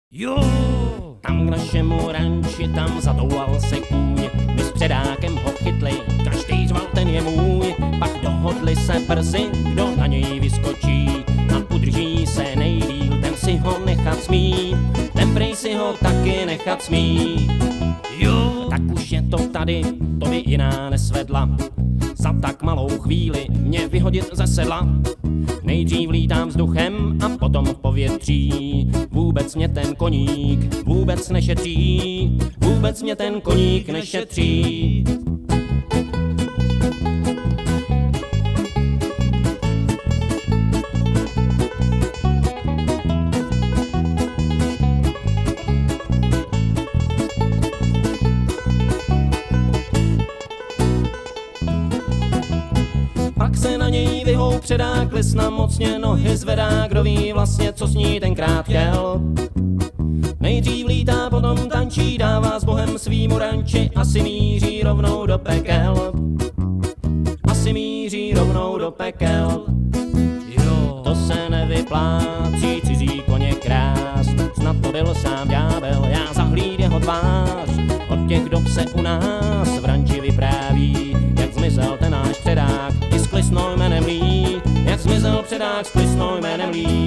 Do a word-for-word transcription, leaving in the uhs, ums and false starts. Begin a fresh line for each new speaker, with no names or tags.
Jo, tam k našemu ranči, tam zatoulal se kůň, my s předákem ho chytli, každý řval, ten je můj. Pak dohodli se brzy, kdo na něj vyskočí a udrží se nejdýl, ten si ho nechat smí, ten prej si ho taky nechat smí. Jo, tak už je to tady, to by jiná nesvedla, za tak malou chvíli mě vyhodit ze sedla. Nejdřív lítám vzduchem a potom v povětří, vůbec mě ten koník vůbec nešetří, vůbec mě ten koník nešetří. Pak se na něj vyhou předák, lisna mocně nohy zvedá, kdo ví vlastně, co s ní tenkrát chtěl. Nejdřív lítá, potom tančí, dává s Bohem svýmu ranči, asi míří rovnou do pekel. Asi míří rovnou do pekel. Jo, to se nevyplácí, cizí koně krás, snad to byl sám ďábel, já zahlíd jeho tvář. Od těch dob se u nás v ranči vypráví, jak zmizel ten náš předák i s klisnou jménem Lí, jak zmizel předák s klisnou jménem Lí.